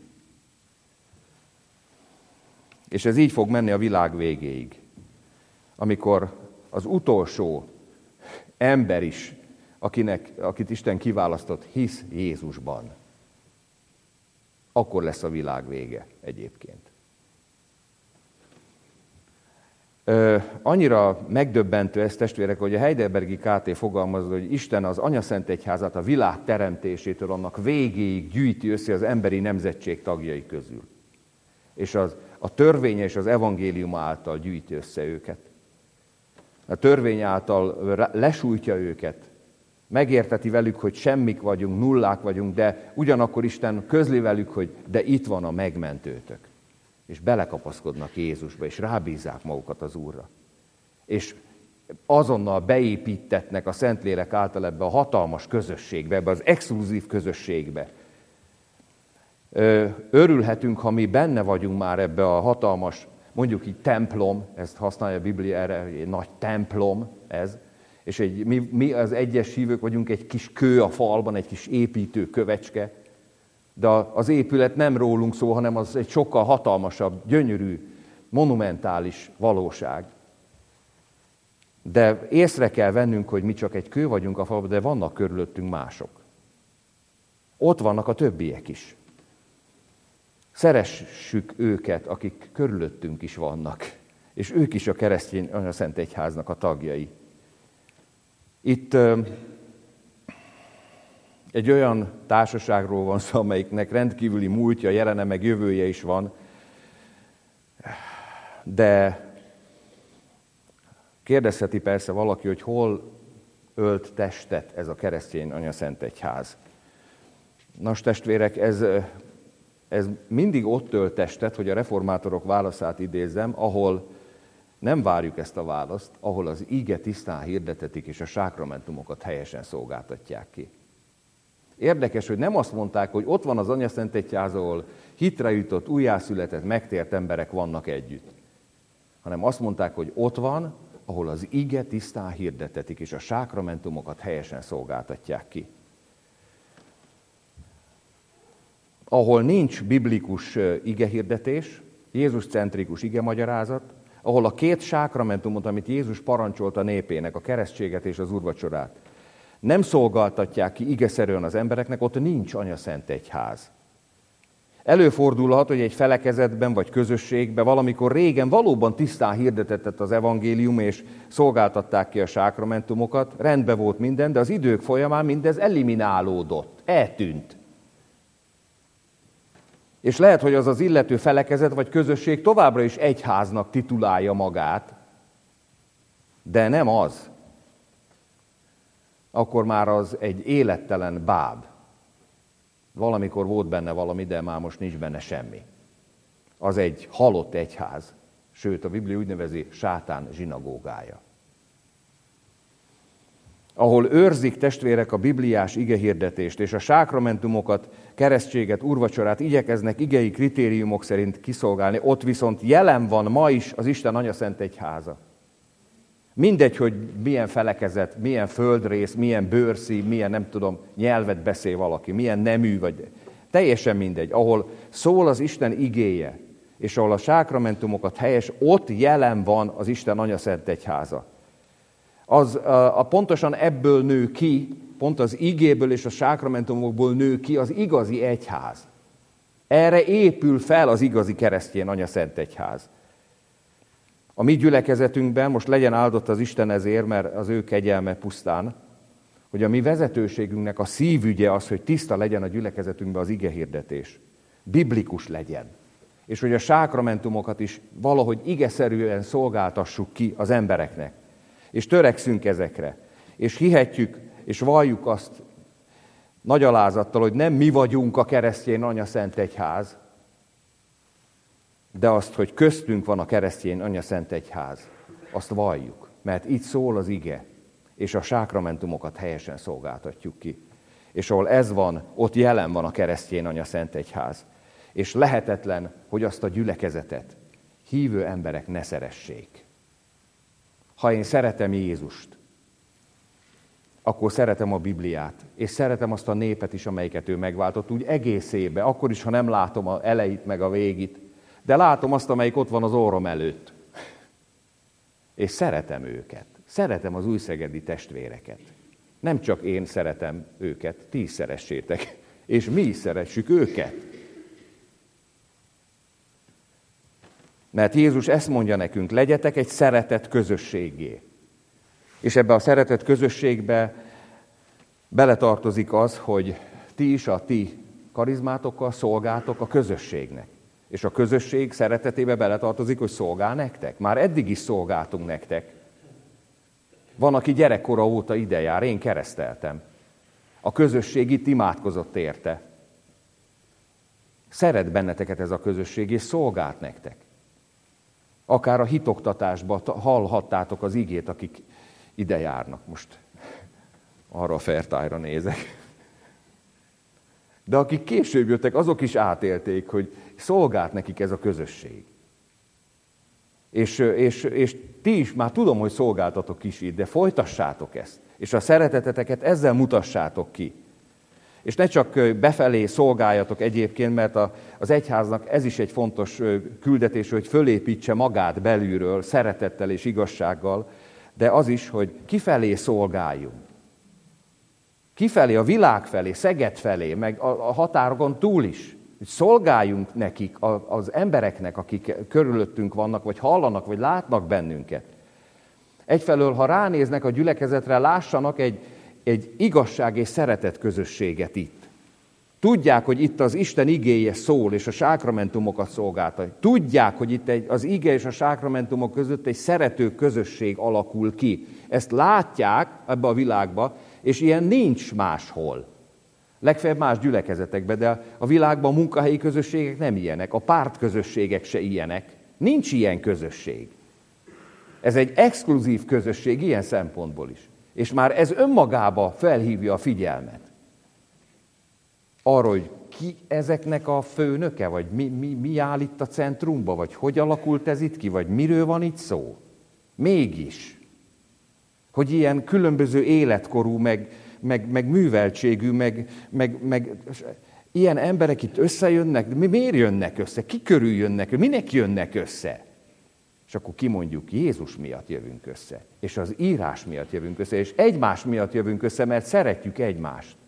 És ez így fog menni a világ végéig. Amikor az utolsó ember is, akit Isten kiválasztott, hisz Jézusban. Akkor lesz a világ vége egyébként. Annyira megdöbbentő ez, testvérek, hogy a Heidelbergi KT fogalmazza, hogy Isten az Anyaszentegyházát a világ teremtésétől annak végéig gyűjti össze az emberi nemzetség tagjai közül. És a törvény és az evangélium által gyűjti össze őket. A törvény által lesújtja őket, megérteti velük, hogy semmik vagyunk, nullák vagyunk, de ugyanakkor Isten közli velük, hogy de itt van a megmentőtök. És belekapaszkodnak Jézusba, és rábízzák magukat az Úrra. És azonnal beépítetnek a Szentlélek által ebbe a hatalmas közösségbe, ebbe az exkluzív közösségbe. Örülhetünk, ha mi benne vagyunk már ebbe a hatalmas, mondjuk így templom, ezt használja a Biblia erre, egy nagy templom ez, és mi az egyes hívők vagyunk egy kis kő a falban, egy kis építő kövecske, de az épület nem rólunk szól, hanem az egy sokkal hatalmasabb, gyönyörű, monumentális valóság. De észre kell vennünk, hogy mi csak egy kő vagyunk a falban, de vannak körülöttünk mások. Ott vannak a többiek is. Szeressük őket, akik körülöttünk is vannak, és ők is a keresztény Anyaszentegyháznak a tagjai. Itt egy olyan társaságról van szó, amelyiknek rendkívüli múltja, jelene, meg jövője is van, de kérdezheti persze valaki, hogy hol ölt testet ez a keresztény Anyaszentegyház. Nos, testvérek, ez mindig ott ölt testet, hogy a reformátorok válaszát idézzem, ahol nem várjuk ezt a választ, ahol az ige tisztán hirdetetik, és a sákramentumokat helyesen szolgáltatják ki. Érdekes, hogy nem azt mondták, hogy ott van az Anyaszentegyház, ahol hitre jutott, újjászületett, megtért emberek vannak együtt. Hanem azt mondták, hogy ott van, ahol az ige tisztán hirdetetik, és a sákramentumokat helyesen szolgáltatják ki. Ahol nincs biblikus igehirdetés, Jézus-centrikus igemagyarázat, ahol a két sákramentumot, amit Jézus parancsolt a népének, a keresztséget és az úrvacsorát, nem szolgáltatják ki igeszerűen az embereknek, ott nincs Anyaszentegyház. Előfordulhat, hogy egy felekezetben vagy közösségben valamikor régen valóban tisztán hirdetett az evangélium, és szolgáltatták ki a sákramentumokat, rendben volt minden, de az idők folyamán mindez eliminálódott, eltűnt. És lehet, hogy az illető felekezet vagy közösség továbbra is egyháznak titulálja magát, de nem az. Akkor már az egy élettelen báb. Valamikor volt benne valami, de már most nincs benne semmi. Az egy halott egyház, sőt a Biblia úgy nevezi sátán zsinagógája. Ahol őrzik, testvérek, a bibliás igehirdetést és a sákramentumokat, keresztséget, úrvacsorát igyekeznek igei kritériumok szerint kiszolgálni, ott viszont jelen van ma is az Isten Anyaszent Egyháza. Mindegy, hogy milyen felekezet, milyen földrész, milyen bőrszín, milyen nem tudom, nyelvet beszél valaki, milyen nemű, vagy teljesen mindegy. Ahol szól az Isten igéje, és ahol a sákramentumokat helyes, ott jelen van az Isten Anyaszent Egyháza. Pontosan ebből nő ki, pont az igéből és a sákramentumokból nő ki az igazi egyház. Erre épül fel az igazi keresztény Anyaszent Egyház. A mi gyülekezetünkben, most legyen áldott az Isten ezért, mert az ő kegyelme pusztán, hogy a mi vezetőségünknek a szívügye az, hogy tiszta legyen a gyülekezetünkben az igehirdetés. Biblikus legyen. És hogy a sákramentumokat is valahogy igeszerűen szolgáltassuk ki az embereknek. És törekszünk ezekre. És hihetjük, és valljuk azt nagy alázattal, hogy nem mi vagyunk a keresztény Anyaszent Egyház, de azt, hogy köztünk van a keresztény Anyaszent Egyház, azt valljuk, mert itt szól az ige, és a sákramentumokat helyesen szolgáltatjuk ki. És ahol ez van, ott jelen van a keresztény Anyaszent Egyház. És lehetetlen, hogy azt a gyülekezetet hívő emberek ne szeressék. Ha én szeretem Jézust, akkor szeretem a Bibliát, és szeretem azt a népet is, amelyiket ő megváltott, úgy egészébe, akkor is, ha nem látom az elejét meg a végét, de látom azt, amelyik ott van az orrom előtt. És szeretem őket. Szeretem az újszegedi testvéreket. Nem csak én szeretem őket, ti is szeressétek, és mi is szeressük őket. Mert Jézus ezt mondja nekünk, legyetek egy szeretett közösségé. És ebbe a szeretett közösségbe beletartozik az, hogy ti is a ti karizmátokkal szolgáltok a közösségnek. És a közösség szeretetébe beletartozik, hogy szolgál nektek. Már eddig is szolgáltunk nektek. Van, aki gyerekkora óta ide jár, én kereszteltem. A közösség itt imádkozott érte. Szeret benneteket ez a közösség, és szolgált nektek. Akár a hitoktatásban hallhattátok az igét, akik ide járnak. Most arra a Fertályra nézek. De akik később jöttek, azok is átélték, hogy szolgált nekik ez a közösség. És ti is már tudom, hogy szolgáltatok is itt, de folytassátok ezt. És a szereteteteket ezzel mutassátok ki. És ne csak befelé szolgáljatok egyébként, mert az egyháznak ez is egy fontos küldetés, hogy fölépítse magát belülről, szeretettel és igazsággal, de az is, hogy kifelé szolgáljunk. Kifelé, a világ felé, Szeged felé, meg a határokon túl is. Hogy szolgáljunk nekik, az embereknek, akik körülöttünk vannak, vagy hallanak, vagy látnak bennünket. Egyfelől, ha ránéznek a gyülekezetre, lássanak egy igazság és szeretet közösséget itt. Tudják, hogy itt az Isten igéje szól, és a sákramentumokat szolgáltatja. Tudják, hogy itt az ige és a sákramentumok között egy szerető közösség alakul ki. Ezt látják ebbe a világba, és ilyen nincs máshol. Legfeljebb más gyülekezetekben, de a világban a munkahelyi közösségek nem ilyenek, a pártközösségek se ilyenek. Nincs ilyen közösség. Ez egy exkluzív közösség ilyen szempontból is. És már ez önmagába felhívja a figyelmet. Arra, hogy ki ezeknek a főnöke, vagy mi áll itt a centrumba, vagy hogy alakult ez itt ki, vagy miről van itt szó. Mégis. Hogy ilyen különböző életkorú, meg műveltségű, meg ilyen emberek itt összejönnek, miért jönnek össze? Ki körül jönnek? Minek jönnek össze? És akkor kimondjuk, Jézus miatt jövünk össze, és az írás miatt jövünk össze, és egymás miatt jövünk össze, mert szeretjük egymást.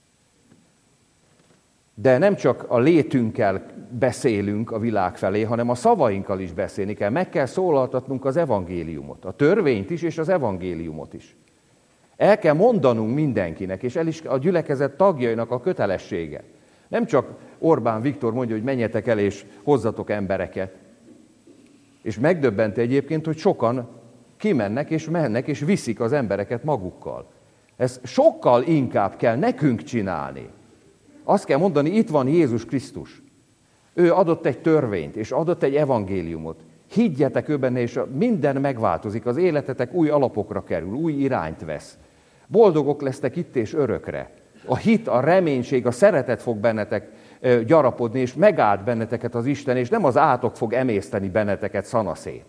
De nem csak a létünkkel beszélünk a világ felé, hanem a szavainkkal is beszélni kell. Meg kell szólaltatnunk az evangéliumot, a törvényt is, és az evangéliumot is. El kell mondanunk mindenkinek, és el is a gyülekezet tagjainak a kötelessége. Nem csak Orbán Viktor mondja, hogy menjetek el és hozzatok embereket. És megdöbbenti egyébként, hogy sokan kimennek és mennek és viszik az embereket magukkal. Ezt sokkal inkább kell nekünk csinálni. Azt kell mondani, itt van Jézus Krisztus. Ő adott egy törvényt, és adott egy evangéliumot. Higgyetek ő benne, és minden megváltozik, az életetek új alapokra kerül, új irányt vesz. Boldogok lesztek itt és örökre. A hit, a reménység, a szeretet fog bennetek gyarapodni, és megáld benneteket az Isten, és nem az átok fog emészteni benneteket szanaszét.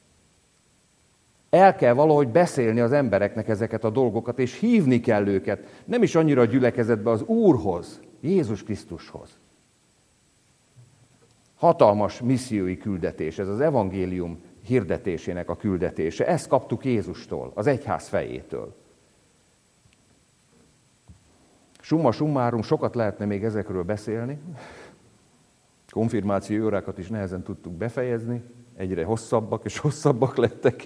El kell valahogy beszélni az embereknek ezeket a dolgokat, és hívni kell őket, nem is annyira a gyülekezetbe, az Úrhoz, Jézus Krisztushoz. Hatalmas missziói küldetés, ez az evangélium hirdetésének a küldetése. Ezt kaptuk Jézustól, az egyház fejétől. Summa summarum, sokat lehetne még ezekről beszélni. Konfirmáció órákat is nehezen tudtuk befejezni, egyre hosszabbak és hosszabbak lettek.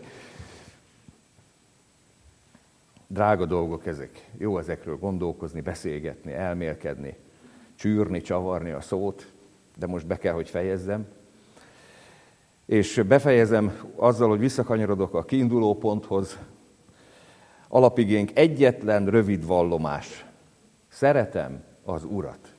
Drága dolgok ezek. Jó ezekről gondolkozni, beszélgetni, elmélkedni, csűrni, csavarni a szót, de most be kell, hogy fejezzem. És befejezem azzal, hogy visszakanyarodok a kiinduló ponthoz. Alapigénk egyetlen rövid vallomás. Szeretem az Urat.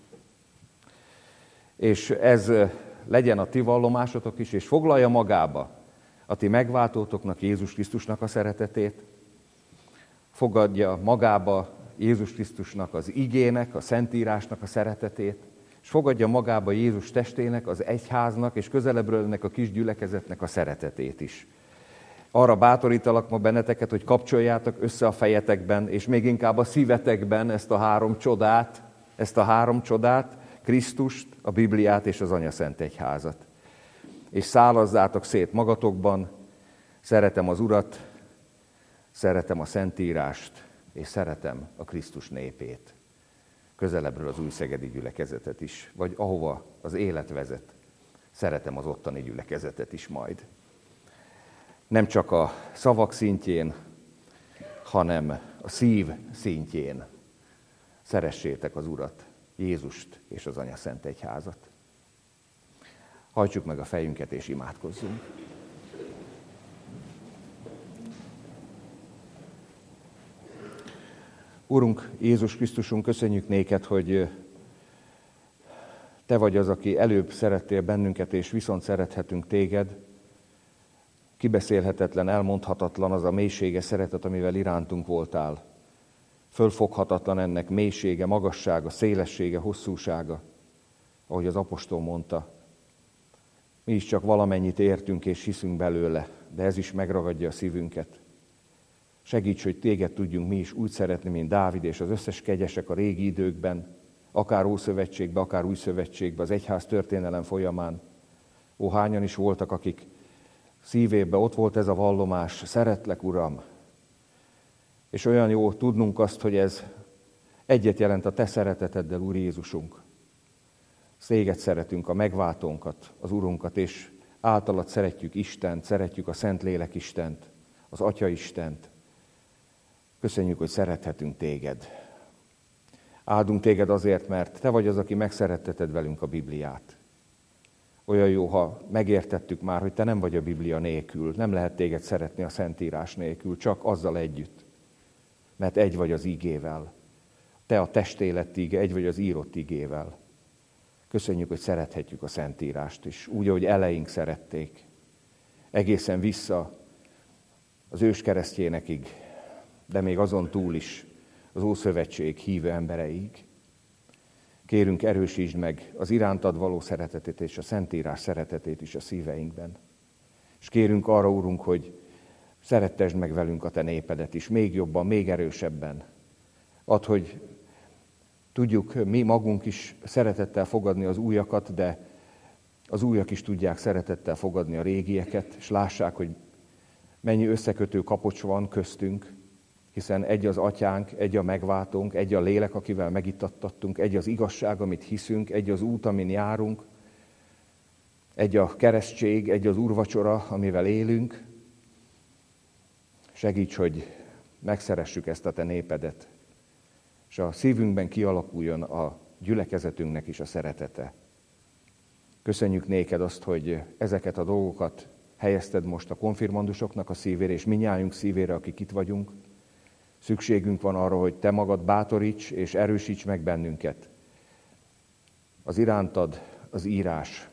És ez legyen a ti vallomásotok is, és foglalja magába a ti megváltótoknak, Jézus Krisztusnak a szeretetét, fogadja magába Jézus Krisztusnak az igének, a Szentírásnak a szeretetét, és fogadja magába Jézus testének, az egyháznak, és közelebbről ennek a kis gyülekezetnek a szeretetét is. Arra bátorítalak ma benneteket, hogy kapcsoljátok össze a fejetekben, és még inkább a szívetekben ezt a három csodát, Krisztust, a Bibliát és az Anyaszent Egyházat. És szálazzátok szét magatokban, szeretem az Urat, szeretem a Szentírást, és szeretem a Krisztus népét. Közelebbről az Újszegedi gyülekezetet is, vagy ahova az élet vezet. Szeretem az ottani gyülekezetet is majd. Nem csak a szavak szintjén, hanem a szív szintjén. Szeressétek az Urat, Jézust és az Anyaszent Egyházat. Hajtsuk meg a fejünket és imádkozzunk. Urunk, Jézus Krisztusunk, köszönjük néked, hogy te vagy az, aki előbb szerettél bennünket, és viszont szerethetünk téged. Kibeszélhetetlen, elmondhatatlan az a mélysége, szeretet, amivel irántunk voltál. Fölfoghatatlan ennek mélysége, magassága, szélessége, hosszúsága, ahogy az apostol mondta. Mi is csak valamennyit értünk és hiszünk belőle, de ez is megragadja a szívünket. Segíts, hogy téged tudjunk mi is úgy szeretni, mint Dávid és az összes kegyesek a régi időkben, akár Ószövetségben, akár Új Szövetségben, az egyház történelem folyamán. Ó, hányan is voltak, akik szívében ott volt ez a vallomás, szeretlek, Uram. És olyan jó tudnunk azt, hogy ez egyet jelent a te szereteteddel, Úr Jézusunk. Téged szeretünk, a megváltónkat, az Urunkat, és általad szeretjük Istent, szeretjük a Szentlélek Istent, az Atya Istent. Köszönjük, hogy szerethetünk téged. Áldunk téged azért, mert te vagy az, aki megszeretteted velünk a Bibliát. Olyan jó, ha megértettük már, hogy te nem vagy a Biblia nélkül, nem lehet téged szeretni a Szentírás nélkül, csak azzal együtt. Mert egy vagy az ígével. Te a testélet íge, egy vagy az írott ígével. Köszönjük, hogy szerethetjük a Szentírást is, úgy, ahogy eleink szerették. Egészen vissza az őskeresztjénekig, de még azon túl is az Ószövetség hívő embereig. Kérünk, erősítsd meg az irántad való szeretetét és a Szentírás szeretetét is a szíveinkben. És kérünk arra, Úrunk, hogy szerettesd meg velünk a te népedet is, még jobban, még erősebben. Add, hogy tudjuk mi magunk is szeretettel fogadni az újakat, de az újak is tudják szeretettel fogadni a régieket, és lássák, hogy mennyi összekötő kapocs van köztünk, hiszen egy az Atyánk, egy a megváltónk, egy a lélek, akivel megittattattunk, egy az igazság, amit hiszünk, egy az út, amin járunk, egy a keresztség, egy az úrvacsora, amivel élünk. Segíts, hogy megszeressük ezt a te népedet, és a szívünkben kialakuljon a gyülekezetünknek is a szeretete. Köszönjük néked azt, hogy ezeket a dolgokat helyezted most a konfirmandusoknak a szívére, és mindnyájunk szívére, akik itt vagyunk. Szükségünk van arra, hogy te magad bátoríts és erősíts meg bennünket. az irántad az írás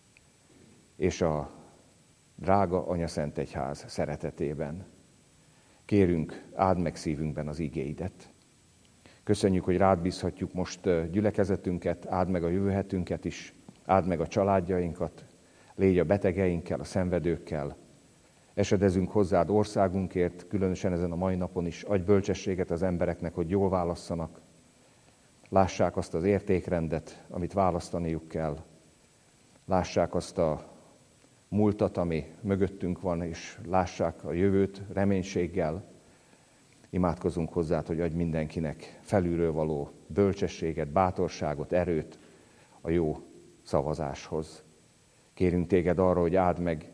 és a drága Anyaszentegyház szeretetében. Kérünk, áld meg szívünkben az igéidet. Köszönjük, hogy rád bízhatjuk most gyülekezetünket, áld meg a jövő hetünket is, áld meg a családjainkat, légy a betegeinkkel, a szenvedőkkel. Esedezünk hozzád országunkért, különösen ezen a mai napon is. Adj bölcsességet az embereknek, hogy jól válasszanak. Lássák azt az értékrendet, amit választaniuk kell. Lássák azt a múltat, ami mögöttünk van, és lássák a jövőt reménységgel. Imádkozunk hozzád, hogy adj mindenkinek felülről való bölcsességet, bátorságot, erőt a jó szavazáshoz. Kérünk téged arra, hogy áld meg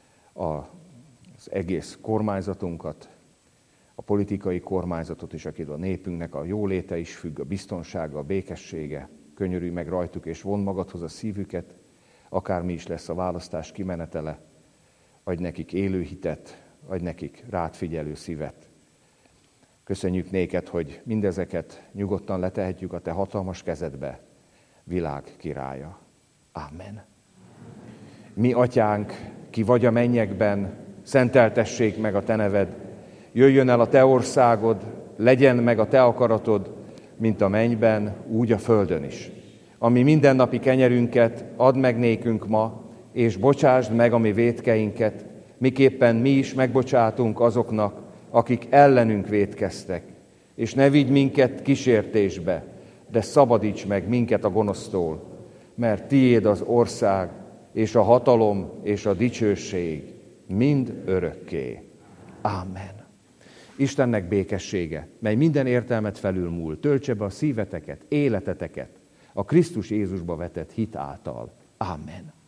az egész kormányzatunkat, a politikai kormányzatot is, akit a népünknek a jóléte is függ, a biztonsága, a békessége. Könyörülj meg rajtuk, és von magadhoz a szívüket, akármi is lesz a választás kimenetele. Adj nekik élő hitet, adj nekik rád figyelő szívet. Köszönjük néked, hogy mindezeket nyugodtan letehetjük a te hatalmas kezedbe, világ királya. Amen. Mi atyánk, ki vagy a mennyekben, szenteltessék meg a te neved, jöjjön el a te országod, legyen meg a te akaratod, mint a mennyben, úgy a földön is. Ami mindennapi kenyerünket add meg nékünk ma, és bocsásd meg a mi vétkeinket, miképpen mi is megbocsátunk azoknak, akik ellenünk vétkeztek. És ne vigy minket kísértésbe, de szabadíts meg minket a gonosztól, mert tiéd az ország, és a hatalom, és a dicsőség mind örökké. Ámen. Istennek békessége, mely minden értelmet felülmúl, töltse be a szíveteket, életeteket a Krisztus Jézusba vetett hit által. Amen.